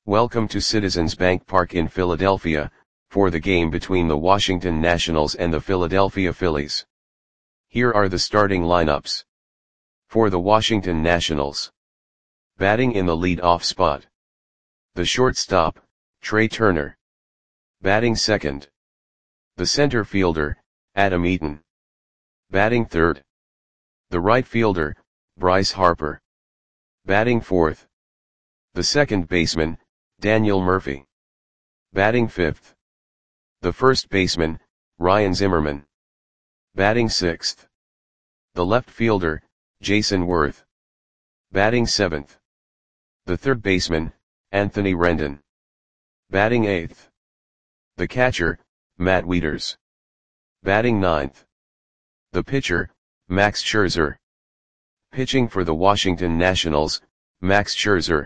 Welcome to Citizens Bank Park in Philadelphia, for the game between the Washington Nationals and the Philadelphia Phillies. Here are the starting lineups. For the Washington Nationals. Batting in the lead-off spot. The shortstop, Trea Turner. Batting second. The center fielder, Adam Eaton. Batting third. The right fielder, Bryce Harper. Batting fourth. The second baseman, Daniel Murphy. Batting fifth. The first baseman, Ryan Zimmerman. Batting sixth. The left fielder, Jayson Werth. Batting seventh. The third baseman, Anthony Rendon. Batting eighth. The catcher, Matt Wieters. Batting ninth. The pitcher, Max Scherzer. Pitching for the Washington Nationals, Max Scherzer.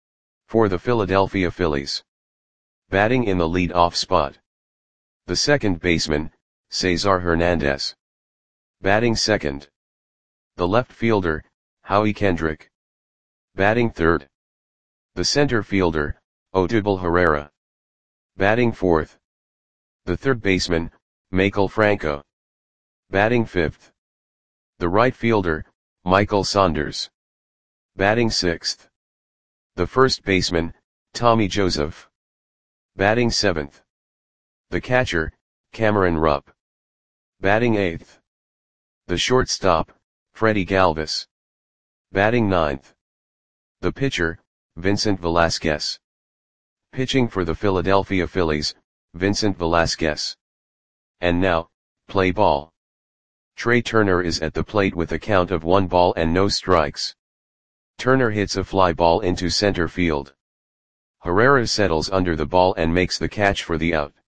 For the Philadelphia Phillies. Batting in the lead-off spot. The second baseman, Cesar Hernandez. Batting second. The left fielder, Howie Kendrick. Batting third. The center fielder, Odubel Herrera. Batting fourth. The third baseman, Maikel Franco. Batting fifth. The right fielder, Michael Saunders. Batting sixth. The first baseman, Tommy Joseph. Batting seventh. The catcher, Cameron Rupp. Batting eighth. The shortstop, Freddie Galvis. Batting ninth. The pitcher, Vincent Velasquez. Pitching for the Philadelphia Phillies, Vincent Velasquez. And now, play ball. Trea Turner is at the plate with a count of 1 ball and no strikes. Turner hits a fly ball into center field. Herrera settles under the ball and makes the catch for the out.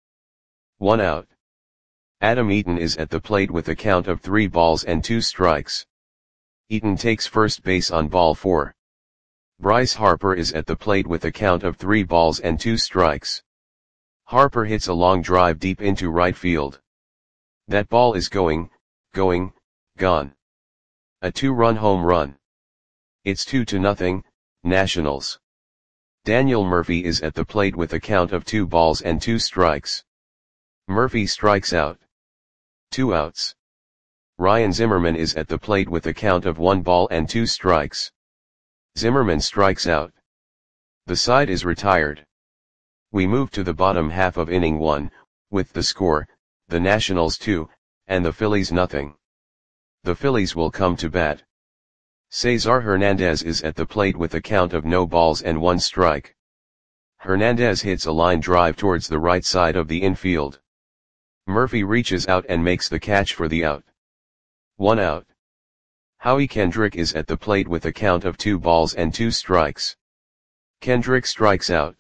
1 out. Adam Eaton is at the plate with a count of 3 balls and 2 strikes. Eaton takes first base on ball 4. Bryce Harper is at the plate with a count of 3 balls and 2 strikes. Harper hits a long drive deep into right field. That ball is gone. A 2-run home run. It's 2-0, Nationals. Daniel Murphy is at the plate with a count of 2 balls and 2 strikes. Murphy strikes out. 2 outs. Ryan Zimmerman is at the plate with a count of 1 ball and 2 strikes. Zimmerman strikes out. The side is retired. We move to the bottom half of inning 1, with the score, the Nationals 2, and the Phillies nothing. The Phillies will come to bat. Cesar Hernandez is at the plate with a count of no balls and 1 strike. Hernandez hits a line drive towards the right side of the infield. Murphy reaches out and makes the catch for the out. 1 out. Howie Kendrick is at the plate with a count of 2 balls and 2 strikes. Kendrick strikes out.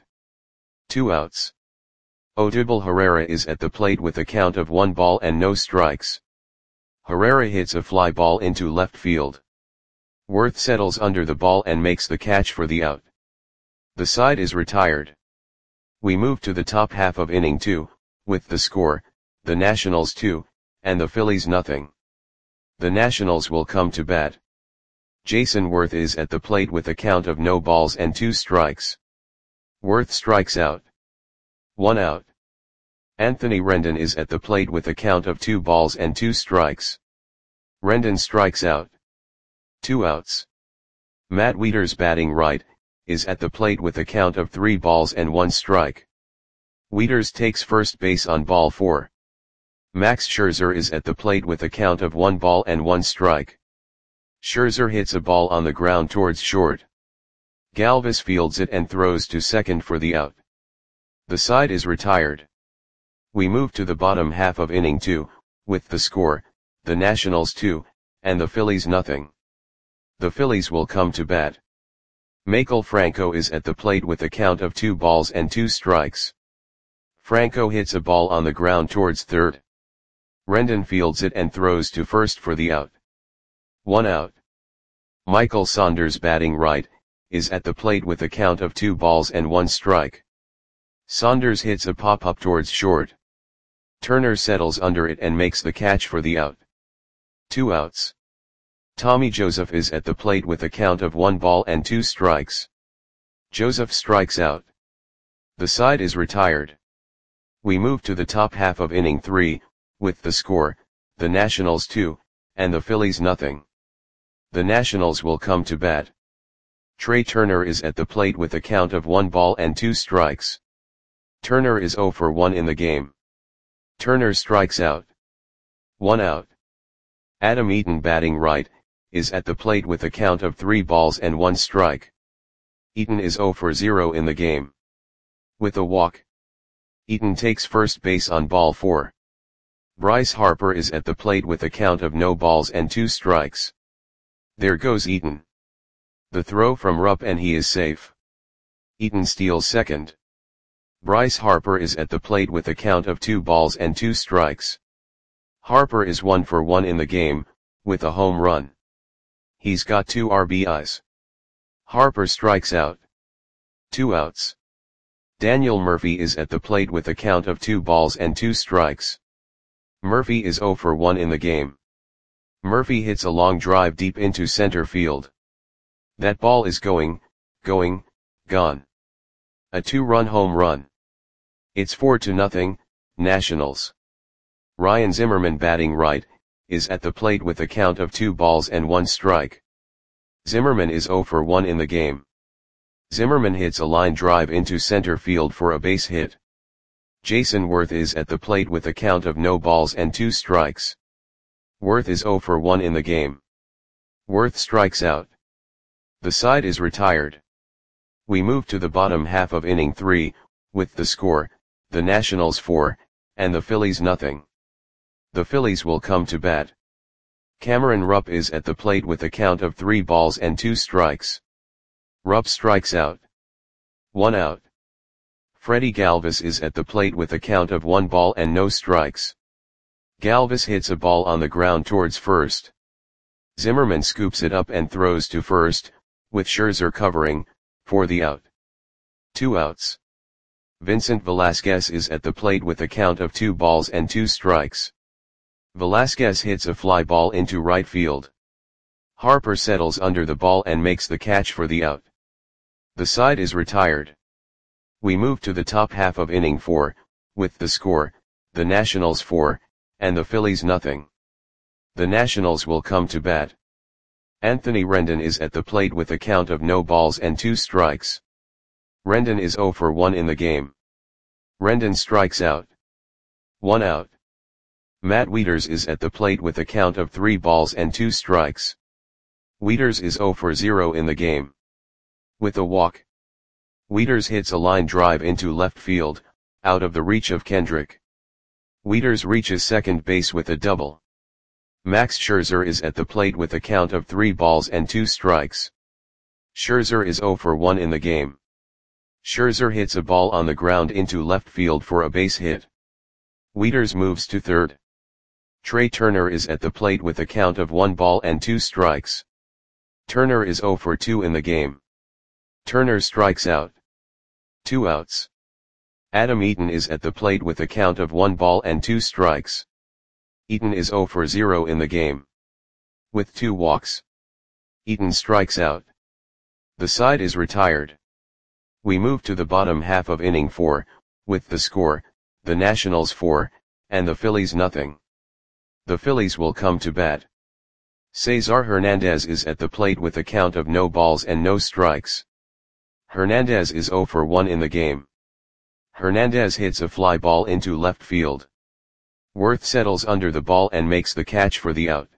2 outs. Odubel Herrera is at the plate with a count of 1 ball and no strikes. Herrera hits a fly ball into left field. Werth settles under the ball and makes the catch for the out. The side is retired. We move to the top half of inning 2, with the score, the Nationals 2, and the Phillies nothing. The Nationals will come to bat. Jayson Werth is at the plate with a count of no balls and 2 strikes. Werth strikes out. 1 out. Anthony Rendon is at the plate with a count of 2 balls and 2 strikes. Rendon strikes out. 2 outs. Matt Wieters batting right, is at the plate with a count of 3 balls and 1 strike. Wieters takes first base on ball 4. Max Scherzer is at the plate with a count of 1 ball and 1 strike. Scherzer hits a ball on the ground towards short. Galvis fields it and throws to second for the out. The side is retired. We move to the bottom half of inning 2, with the score, the Nationals 2, and the Phillies nothing. The Phillies will come to bat. Maikel Franco is at the plate with a count of 2 balls and 2 strikes. Franco hits a ball on the ground towards third. Rendon fields it and throws to first for the out. 1 out. Michael Saunders batting right, is at the plate with a count of 2 balls and 1 strike. Saunders hits a pop-up towards short. Turner settles under it and makes the catch for the out. 2 outs. Tommy Joseph is at the plate with a count of 1 ball and 2 strikes. Joseph strikes out. The side is retired. We move to the top half of inning 3, with the score, the Nationals 2, and the Phillies nothing. The Nationals will come to bat. Trey Turner is at the plate with a count of 1 ball and 2 strikes. Turner is 0 for 1 in the game. Turner strikes out. 1 out. Adam Eaton, batting right, is at the plate with a count of 3 balls and 1 strike. Eaton is 0 for 0 in the game. With a walk, Eaton takes first base on ball 4. Bryce Harper is at the plate with a count of no balls and 2 strikes. There goes Eaton. The throw from Rupp and he is safe. Eaton steals second. Bryce Harper is at the plate with a count of 2 balls and 2 strikes. Harper is 1 for 1 in the game, with a home run. He's got 2 RBIs. Harper strikes out. 2 outs. Daniel Murphy is at the plate with a count of 2 balls and 2 strikes. Murphy is 0 for 1 in the game. Murphy hits a long drive deep into center field. That ball is gone. A 2-run home run. It's 4-0, Nationals. Ryan Zimmerman, batting right, is at the plate with a count of 2 balls and 1 strike. Zimmerman is 0 for 1 in the game. Zimmerman hits a line drive into center field for a base hit. Jason Worth is at the plate with a count of no balls and 2 strikes. Worth is 0 for 1 in the game. Worth strikes out. The side is retired. We move to the bottom half of inning 3, with the score, the Nationals 4, and the Phillies nothing. The Phillies will come to bat. Cameron Rupp is at the plate with a count of 3 balls and 2 strikes. Rupp strikes out. 1 out. Freddie Galvis is at the plate with a count of 1 ball and no strikes. Galvis hits a ball on the ground towards first. Zimmerman scoops it up and throws to first, with Scherzer covering, for the out. 2 outs. Vincent Velasquez is at the plate with a count of 2 balls and 2 strikes. Velasquez hits a fly ball into right field. Harper settles under the ball and makes the catch for the out. The side is retired. We move to the top half of inning 4, with the score, the Nationals 4, and the Phillies nothing. The Nationals will come to bat. Anthony Rendon is at the plate with a count of no balls and 2 strikes. Rendon is 0 for 1 in the game. Rendon strikes out. 1 out. Matt Wieters is at the plate with a count of 3 balls and 2 strikes. Wieters is 0 for 0 in the game. With a walk, Wieters hits a line drive into left field, out of the reach of Kendrick. Wieters reaches second base with a double. Max Scherzer is at the plate with a count of 3 balls and 2 strikes. Scherzer is 0 for 1 in the game. Scherzer hits a ball on the ground into left field for a base hit. Wieters moves to third. Trey Turner is at the plate with a count of 1 ball and 2 strikes. Turner is 0 for 2 in the game. Turner strikes out. 2 outs. Adam Eaton is at the plate with a count of 1 ball and 2 strikes. Eaton is 0 for 0 in the game. With 2 walks, Eaton strikes out. The side is retired. We move to the bottom half of inning 4, with the score, the Nationals 4, and the Phillies nothing. The Phillies will come to bat. Cesar Hernandez is at the plate with a count of no balls and no strikes. Hernandez is 0 for 1 in the game. Hernandez hits a fly ball into left field. Worth settles under the ball and makes the catch for the out.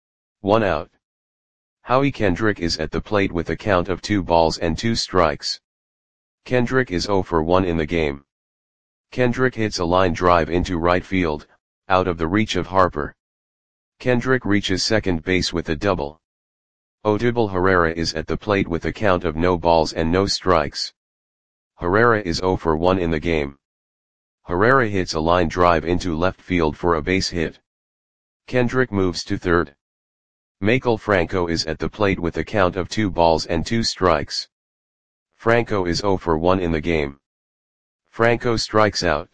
1 out. Howie Kendrick is at the plate with a count of 2 balls and 2 strikes. Kendrick is 0 for 1 in the game. Kendrick hits a line drive into right field, out of the reach of Harper. Kendrick reaches second base with a double. Odubel Herrera is at the plate with a count of no balls and no strikes. Herrera is 0 for 1 in the game. Herrera hits a line drive into left field for a base hit. Kendrick moves to third. Maikel Franco is at the plate with a count of 2 balls and 2 strikes. Franco is 0 for 1 in the game. Franco strikes out.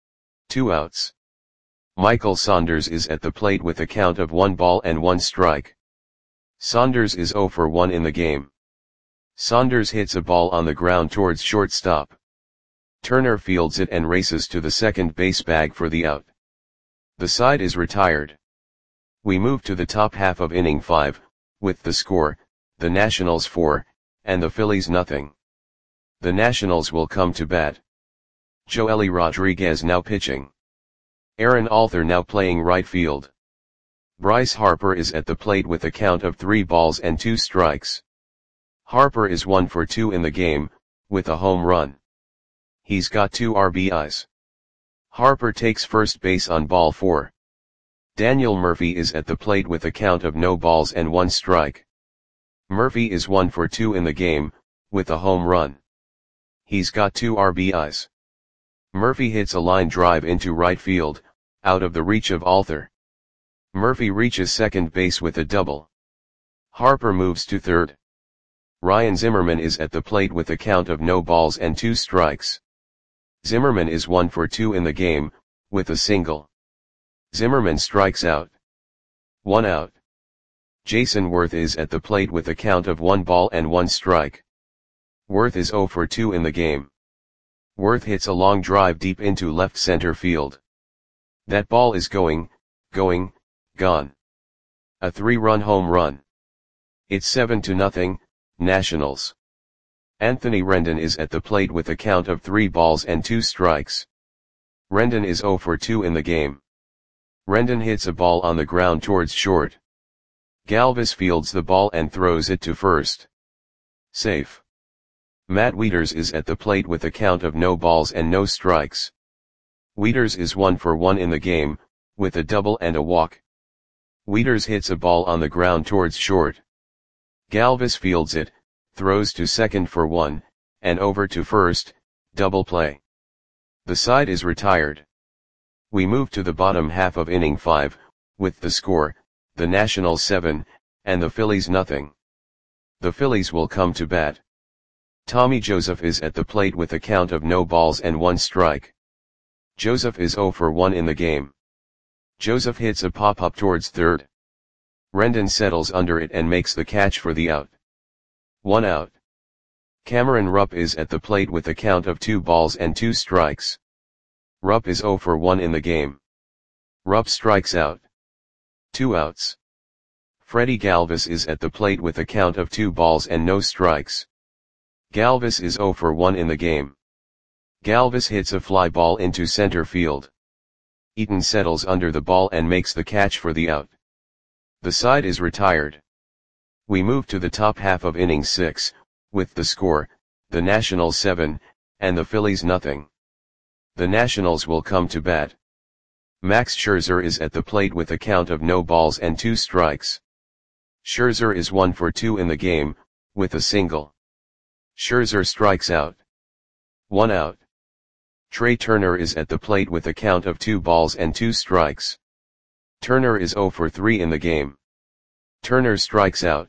2 outs. Michael Saunders is at the plate with a count of 1 ball and 1 strike. Saunders is 0 for 1 in the game. Saunders hits a ball on the ground towards shortstop. Turner fields it and races to the second base bag for the out. The side is retired. We move to the top half of inning 5, with the score, the Nationals 4, and the Phillies nothing. The Nationals will come to bat. Joely Rodriguez now pitching. Aaron Alther now playing right field. Bryce Harper is at the plate with a count of 3 balls and 2 strikes. Harper is 1 for 2 in the game, with a home run. He's got 2 RBIs. Harper takes first base on ball 4. Daniel Murphy is at the plate with a count of no balls and 1 strike. Murphy is 1 for 2 in the game, with a home run. He's got 2 RBIs. Murphy hits a line drive into right field, out of the reach of Alther. Murphy reaches second base with a double. Harper moves to third. Ryan Zimmerman is at the plate with a count of no balls and 2 strikes. Zimmerman is 1 for 2 in the game, with a single. Zimmerman strikes out. 1 out. Jason Worth is at the plate with a count of 1 ball and 1 strike. Worth is 0 for 2 in the game. Worth hits a long drive deep into left center field. That ball is gone. A 3-run home run. It's 7-0, Nationals. Anthony Rendon is at the plate with a count of 3 balls and 2 strikes. Rendon is 0 for 2 in the game. Rendon hits a ball on the ground towards short. Galvis fields the ball and throws it to first. Safe. Matt Wieters is at the plate with a count of no balls and no strikes. Wieters is 1 for 1 in the game, with a double and a walk. Wieters hits a ball on the ground towards short. Galvis fields it, throws to second for 1, and over to first, double play. The side is retired. We move to the bottom half of inning 5, with the score, the Nationals 7, and the Phillies nothing. The Phillies will come to bat. Tommy Joseph is at the plate with a count of no balls and 1 strike. Joseph is 0 for 1 in the game. Joseph hits a pop-up towards third. Rendon settles under it and makes the catch for the out. 1 out. Cameron Rupp is at the plate with a count of 2 balls and 2 strikes. Rupp is 0 for 1 in the game. Rupp strikes out. 2 outs. Freddie Galvis is at the plate with a count of 2 balls and no strikes. Galvis is 0 for 1 in the game. Galvis hits a fly ball into center field. Eaton settles under the ball and makes the catch for the out. The side is retired. We move to the top half of inning 6, with the score, the Nationals 7, and the Phillies nothing. The Nationals will come to bat. Max Scherzer is at the plate with a count of no balls and 2 strikes. Scherzer is 1 for 2 in the game, with a single. Scherzer strikes out. 1 out. Trey Turner is at the plate with a count of 2 balls and 2 strikes. Turner is 0 for 3 in the game. Turner strikes out.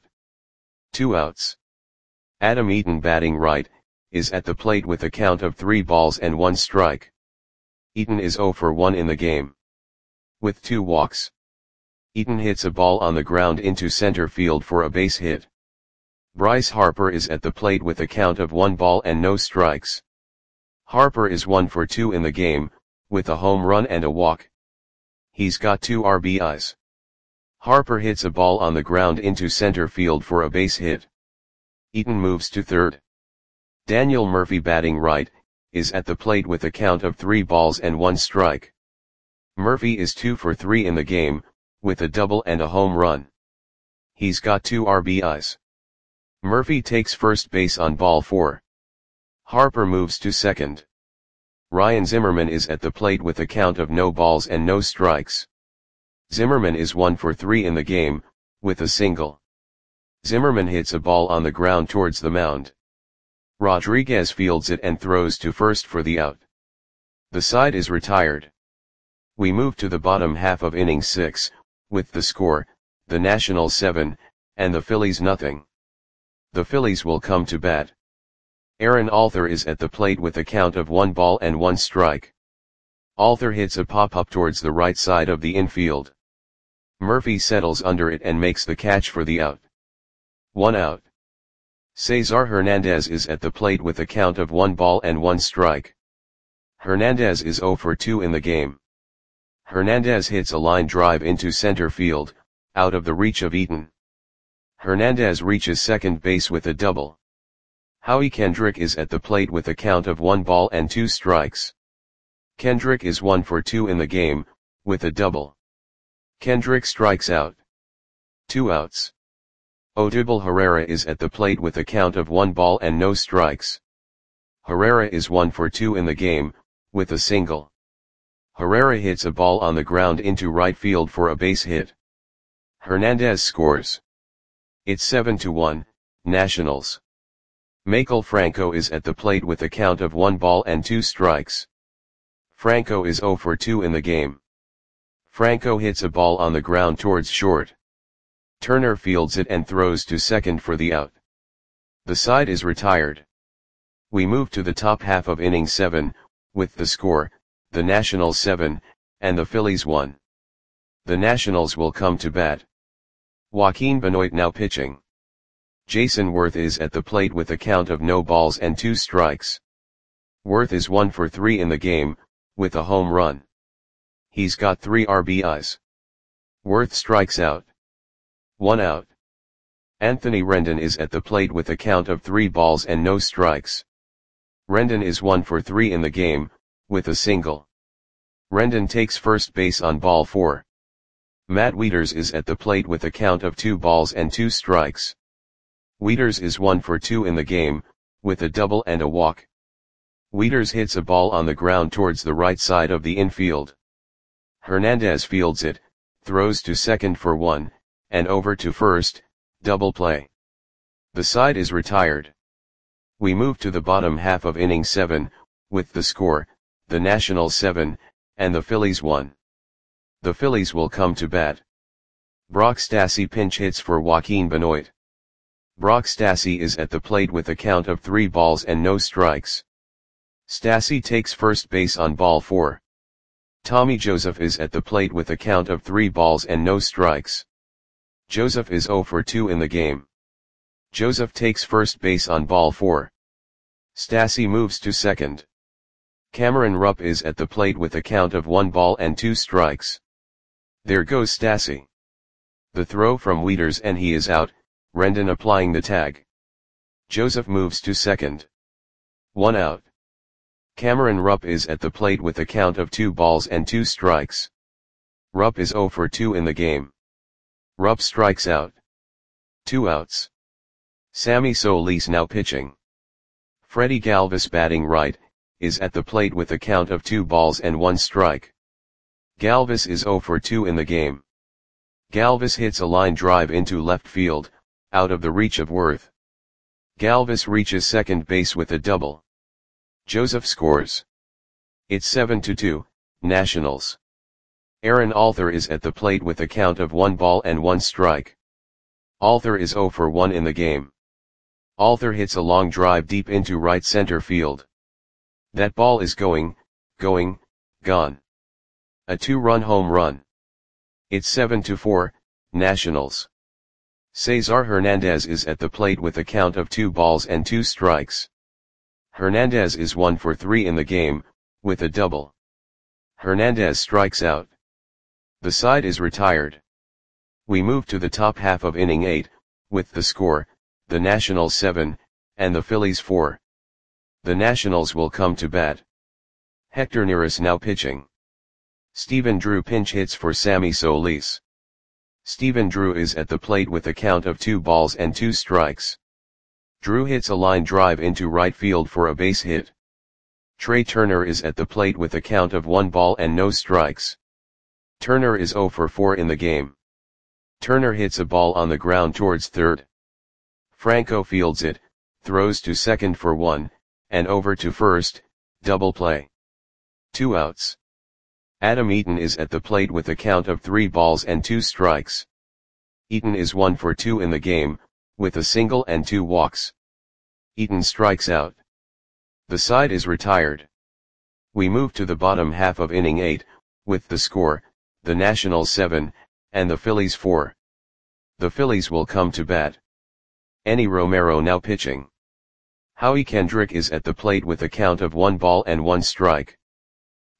2 outs. Adam Eaton batting right, is at the plate with a count of 3 balls and 1 strike. Eaton is 0 for 1 in the game. With 2 walks. Eaton hits a ball on the ground into center field for a base hit. Bryce Harper is at the plate with a count of 1 ball and no strikes. Harper is 1 for 2 in the game, with a home run and a walk. He's got 2 RBIs. Harper hits a ball on the ground into center field for a base hit. Eaton moves to third. Daniel Murphy batting right, is at the plate with a count of 3 balls and 1 strike. Murphy is 2 for 3 in the game, with a double and a home run. He's got 2 RBIs. Murphy takes first base on ball 4. Harper moves to second. Ryan Zimmerman is at the plate with a count of no balls and no strikes. Zimmerman is 1 for 3 in the game, with a single. Zimmerman hits a ball on the ground towards the mound. Rodriguez fields it and throws to first for the out. The side is retired. We move to the bottom half of inning 6, with the score, the Nationals 7, and the Phillies nothing. The Phillies will come to bat. Aaron Alther is at the plate with a count of 1 ball and 1 strike. Alther hits a pop-up towards the right side of the infield. Murphy settles under it and makes the catch for the out. 1 out. Cesar Hernandez is at the plate with a count of 1 ball and 1 strike. Hernandez is 0 for 2 in the game. Hernandez hits a line drive into center field, out of the reach of Eaton. Hernandez reaches second base with a double. Howie Kendrick is at the plate with a count of 1 ball and 2 strikes. Kendrick is 1 for 2 in the game, with a double. Kendrick strikes out. 2 outs. Odubel Herrera is at the plate with a count of 1 ball and no strikes. Herrera is 1 for 2 in the game, with a single. Herrera hits a ball on the ground into right field for a base hit. Hernandez scores. It's 7-1, Nationals. Maikel Franco is at the plate with a count of 1 ball and 2 strikes. Franco is 0 for 2 in the game. Franco hits a ball on the ground towards short. Turner fields it and throws to second for the out. The side is retired. We move to the top half of inning 7, with the score, the Nationals 7, and the Phillies 1. The Nationals will come to bat. Joaquin Benoit now pitching. Jason Worth is at the plate with a count of no balls and 2 strikes. Worth is 1 for 3 in the game, with a home run. He's got 3 RBIs. Worth strikes out. 1 out. Anthony Rendon is at the plate with a count of 3 balls and no strikes. Rendon is 1 for 3 in the game, with a single. Rendon takes first base on ball 4. Matt Wieters is at the plate with a count of 2 balls and 2 strikes. Wieters is 1 for 2 in the game, with a double and a walk. Wieters hits a ball on the ground towards the right side of the infield. Hernandez fields it, throws to second for 1, and over to first, double play. The side is retired. We move to the bottom half of inning 7, with the score, the Nationals 7, and the Phillies 1. The Phillies will come to bat. Brock Stassi pinch hits for Joaquin Benoit. Brock Stassi is at the plate with a count of 3 balls and no strikes. Stassi takes first base on ball 4. Tommy Joseph is at the plate with a count of 3 balls and no strikes. Joseph is 0 for 2 in the game. Joseph takes first base on ball 4. Stassi moves to second. Cameron Rupp is at the plate with a count of 1 ball and 2 strikes. There goes Stassi. The throw from Wieters and he is out, Rendon applying the tag. Joseph moves to second. 1 out. Cameron Rupp is at the plate with a count of 2 balls and 2 strikes. Rupp is 0 for 2 in the game. Rupp strikes out. 2 outs. Sammy Solis now pitching. Freddie Galvis batting right, is at the plate with a count of 2 balls and 1 strike. Galvis is 0 for 2 in the game. Galvis hits a line drive into left field, out of the reach of Worth. Galvis reaches second base with a double. Joseph scores. It's 7-2, Nationals. Aaron Alther is at the plate with a count of 1 ball and 1 strike. Alther is 0 for 1 in the game. Alther hits a long drive deep into right center field. That ball is gone. A 2-run home run. It's 7-4, Nationals. Cesar Hernandez is at the plate with a count of 2 balls and 2 strikes. Hernandez is 1 for 3 in the game, with a double. Hernandez strikes out. The side is retired. We move to the top half of inning 8, with the score, the Nationals 7, and the Phillies 4. The Nationals will come to bat. Hector Neris now pitching. Stephen Drew pinch hits for Sammy Solis. Stephen Drew is at the plate with a count of 2 balls and 2 strikes. Drew hits a line drive into right field for a base hit. Trey Turner is at the plate with a count of 1 ball and no strikes. Turner is 0 for 4 in the game. Turner hits a ball on the ground towards third. Franco fields it, throws to second for 1, and over to first, double play. 2 outs. Adam Eaton is at the plate with a count of 3 balls and 2 strikes. Eaton is 1 for 2 in the game, with a single and 2 walks. Eaton strikes out. The side is retired. We move to the bottom half of inning 8, with the score, the Nationals 7, and the Phillies 4. The Phillies will come to bat. Enny Romero now pitching. Howie Kendrick is at the plate with a count of 1 ball and 1 strike.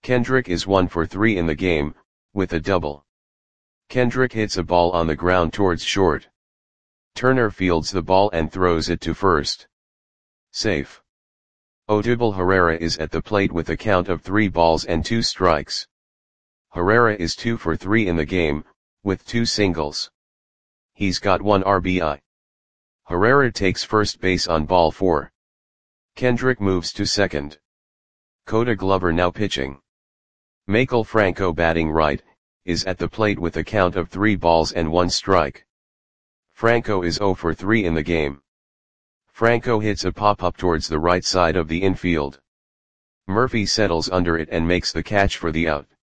Kendrick is 1 for 3 in the game, with a double. Kendrick hits a ball on the ground towards short. Turner fields the ball and throws it to first. Safe. Odubel Herrera is at the plate with a count of 3 balls and 2 strikes. Herrera is 2 for 3 in the game, with 2 singles. He's got 1 RBI. Herrera takes first base on ball 4. Kendrick moves to second. Koda Glover now pitching. Maikel Franco batting right, is at the plate with a count of 3 balls and 1 strike. Franco is 0 for 3 in the game. Franco hits a pop-up towards the right side of the infield. Murphy settles under it and makes the catch for the out.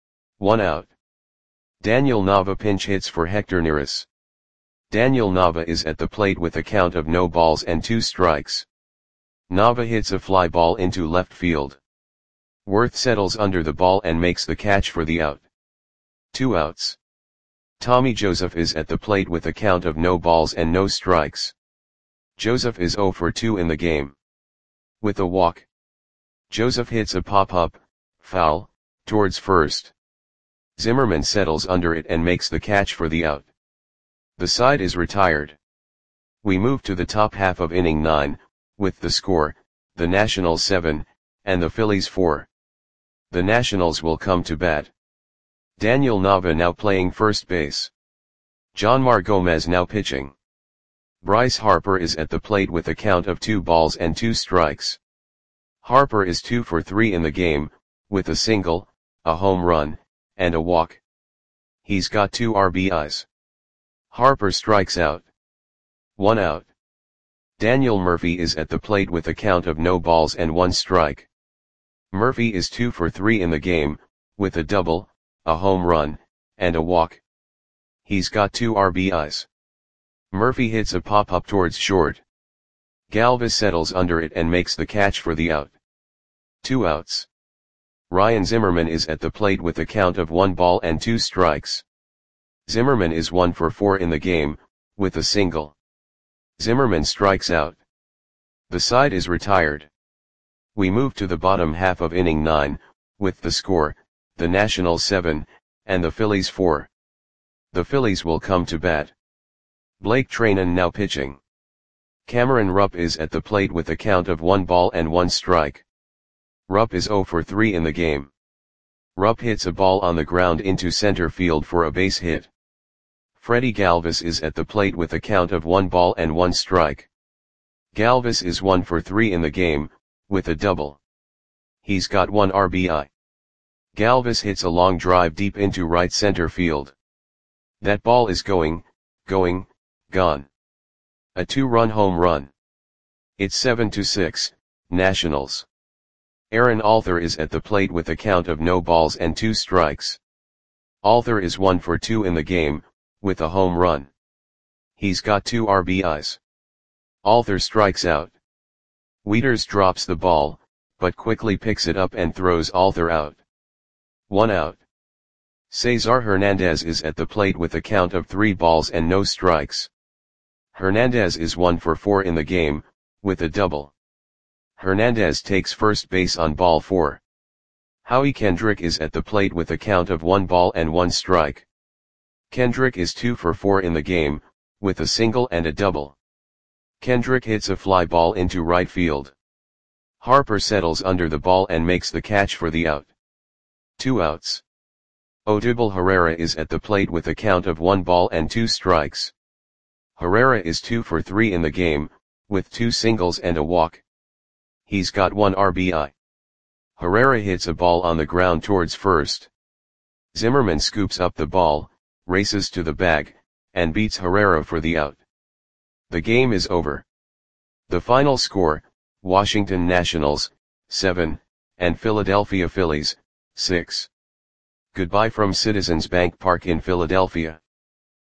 1 out. Daniel Nava pinch hits for Hector Neris. Daniel Nava is at the plate with a count of no balls and 2 strikes. Nava hits a fly ball into left field. Worth settles under the ball and makes the catch for the out. 2 outs. Tommy Joseph is at the plate with a count of no balls and no strikes. Joseph is 0 for 2 in the game. With a walk. Joseph hits a pop-up, foul, towards first. Zimmerman settles under it and makes the catch for the out. The side is retired. We move to the top half of inning 9, with the score, the Nationals 7, and the Phillies 4. The Nationals will come to bat. Daniel Nava now playing first base. Jonmar Gomez now pitching. Bryce Harper is at the plate with a count of 2 balls and 2 strikes. Harper is 2 for 3 in the game, with a single, a home run, and a walk. He's got 2 RBIs. Harper strikes out. 1 out. Daniel Murphy is at the plate with a count of no balls and 1 strike. Murphy is 2 for 3 in the game, with a double, a home run, and a walk. He's got 2 RBIs. Murphy hits a pop-up towards short. Galvis settles under it and makes the catch for the out. 2 outs. Ryan Zimmerman is at the plate with a count of 1 ball and 2 strikes. Zimmerman is 1 for 4 in the game, with a single. Zimmerman strikes out. The side is retired. We move to the bottom half of inning 9, with the score, the Nationals 7, and the Phillies 4. The Phillies will come to bat. Blake Treinen now pitching. Cameron Rupp is at the plate with a count of 1 ball and 1 strike. Rupp is 0 for 3 in the game. Rupp hits a ball on the ground into center field for a base hit. Freddie Galvis is at the plate with a count of 1 ball and 1 strike. Galvis is 1 for 3 in the game, with a double. He's got 1 RBI. Galvis hits a long drive deep into right center field. That ball is gone. A 2-run home run. It's 7-6, Nationals. Aaron Alther is at the plate with a count of no balls and 2 strikes. Alther is 1 for 2 in the game, with a home run. He's got 2 RBIs. Alther strikes out. Wieters drops the ball, but quickly picks it up and throws Alther out. 1 out. Cesar Hernandez is at the plate with a count of 3 balls and no strikes. Hernandez is 1 for 4 in the game, with a double. Hernandez takes first base on ball 4. Howie Kendrick is at the plate with a count of 1 ball and 1 strike. Kendrick is 2 for 4 in the game, with a single and a double. Kendrick hits a fly ball into right field. Harper settles under the ball and makes the catch for the out. 2 outs. Odubel Herrera is at the plate with a count of 1 ball and 2 strikes. Herrera is 2 for 3 in the game, with 2 singles and a walk. He's got 1 RBI. Herrera hits a ball on the ground towards first. Zimmerman scoops up the ball, races to the bag, and beats Herrera for the out. The game is over. The final score, Washington Nationals, 7, and Philadelphia Phillies, 6. Goodbye from Citizens Bank Park in Philadelphia.